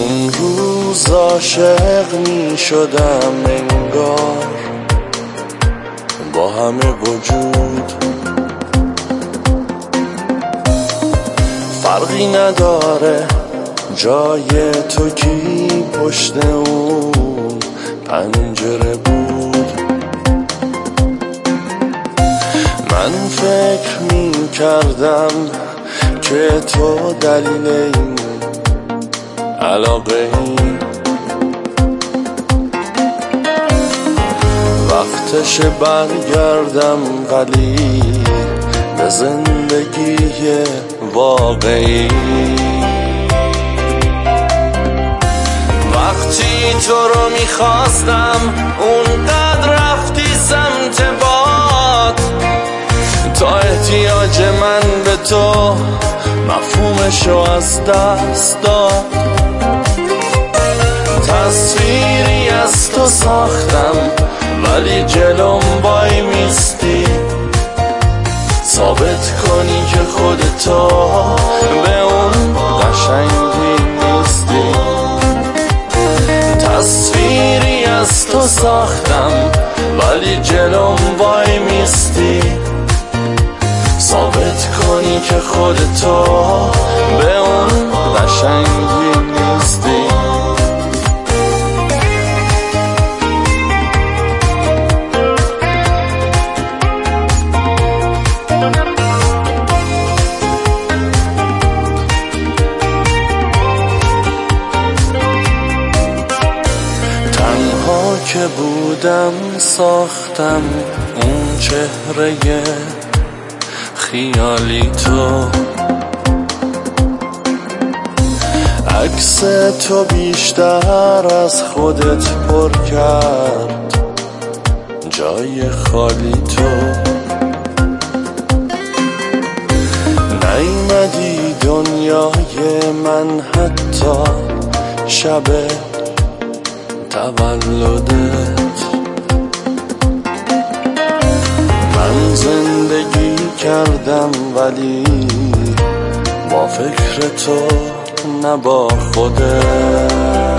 اون روز عاشق می شدم انگار با همه وجود، فرقی نداره جای تو کی پشت اون پنجره بود. من فکر می کردم که تو دلیل این علاقه ای، وقتش برگردم ولی به زندگی واقعی. وقتی تو رو میخواستم اونقدر رفتی سمت باد، تا احتیاج من به تو مفهومشو از دست داد. تصویری از تو ساختم ولی جلوم وای میستی، ثابت کنی که خودتو به اون قشنگی نیستی. تصویری از تو ساختم ولی جلوم وای میستی، ثابت کنی که خودتو به اون قشنگی نیستی. تنها که بودم ساختم اون چهره خیالی تو، عکس تو بیشتر از خودت پر کرد جای خالی تو. نیومدی دنیای من حتی شب تولدت. من زندگی کردم ولی با فکر تو نه با خودت.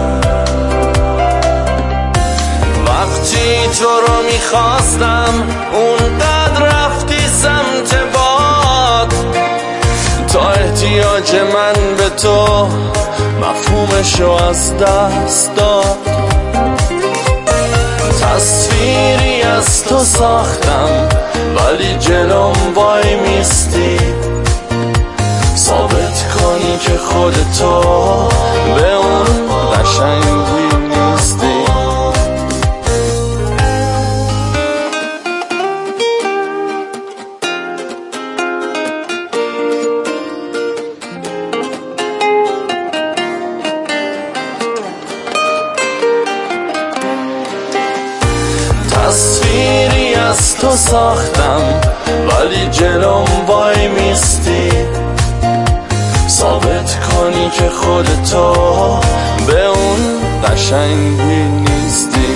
وقتی تو رو میخواستم اونقدر رفتی سمت باد، تا احتیاج من به تو مفهومشو از دست داد. تصویری از تو ساختم ولی جلوم وای میستی، ثابت کنی که خودتو به اون قشنگی نیستی. تصویری از تو ساختم ولی جلوم وای میستی، ثابت کنی که خودتو به اون قشنگی نیستی.